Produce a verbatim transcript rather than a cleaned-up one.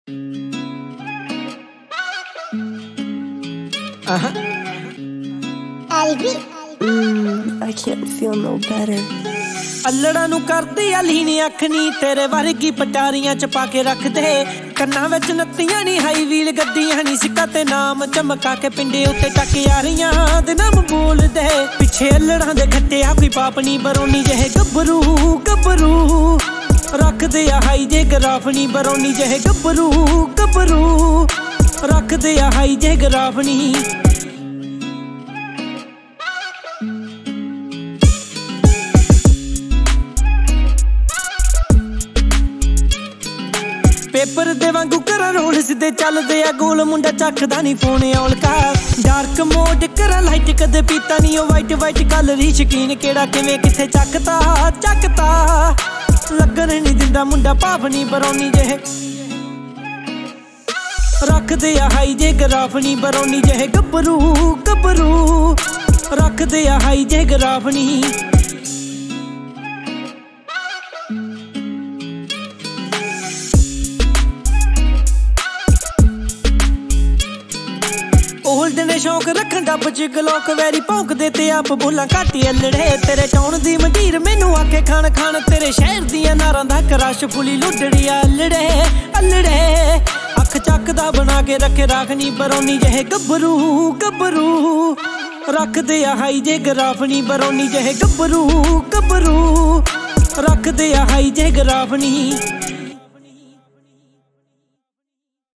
Uh-huh. Mm, I can't feel no better. ਅਲੜਾ ਨੂੰ ਕਰਦੀ ਅਲੀ ਨੀ ਅੱਖ ਨੀ ਤੇਰੇ ਵਰਗੀ ਪਟਾਰੀਆਂ ਚ ਪਾ ਕੇ ਰੱਖਦੇ ਕੰਨਾਂ ਵਿੱਚ ਨੱਤੀਆਂ ਨੀ ਹਾਈ ਵੀਲ ਗੱਡੀਆਂ ਨੀ ਸਿੱਕਾ ਤੇ ਨਾਮ ਚਮਕਾ ਕੇ ਪਿੰਡੇ ਉੱਤੇ ਟੱਕ ਯਾਰੀਆਂ ਦੇ ਨਾਮ ਬੋਲਦੇ ਪਿੱਛੇ ਅਲੜਾਂ ਦੇ ਖੱਟਿਆ ਕੋਈ ਪਾਪਣੀ ਬਰੋਨੀ ਜਿਹੇ ਗੱਭਰੂ ਗੱਭਰੂ ਰੱਖਦੇ ਆ ਹਾਈ ਜੇ ਗਰਾਫਣੀ ਬਰੋਨੀ ਜਿਹੇ ਗੱਭਰੂ ਗੱਭਰੂ ਰੱਖਦੇ ਆ ਹਾਈ ਜੇ ਗਰਾਫਣੀ पेपर दे वांगू करा रोल सीधे चलदे आ गोल मुंडा चखदा नी फोन औलका डार्क मोड करा लाइट कदे पीता नी ओ वाइट वाइट कलर ही शकीन केड़ा किवें किथे चकता चकता लगन नी दिंदा मुंडा भावनी बरौनी जेहे रखदे आ हाई जे गराफनी बरौनी जेहे गब्बरू गब्बरू रखदे आ हाई जे गराफनी ओल्ड ने शौक रखन डब च गलोक वैरी भौंकदे ते आप बोलां घाटी अल्लड़े तेरे टौण दी मंडीर मैनू आके खान खान तेरे शहर दियां नारां दा क्रश फुली लुडड़ी अल्लड़े अल्लड़े अख चकदा बना के रखे राखनी बरौनी जेहे गब्बरू गब्बरू रखदे आ हाई जे गराफनी बरौनी जेहे गब्बरू गब्बरू रखदे आ हाई जे गराफनी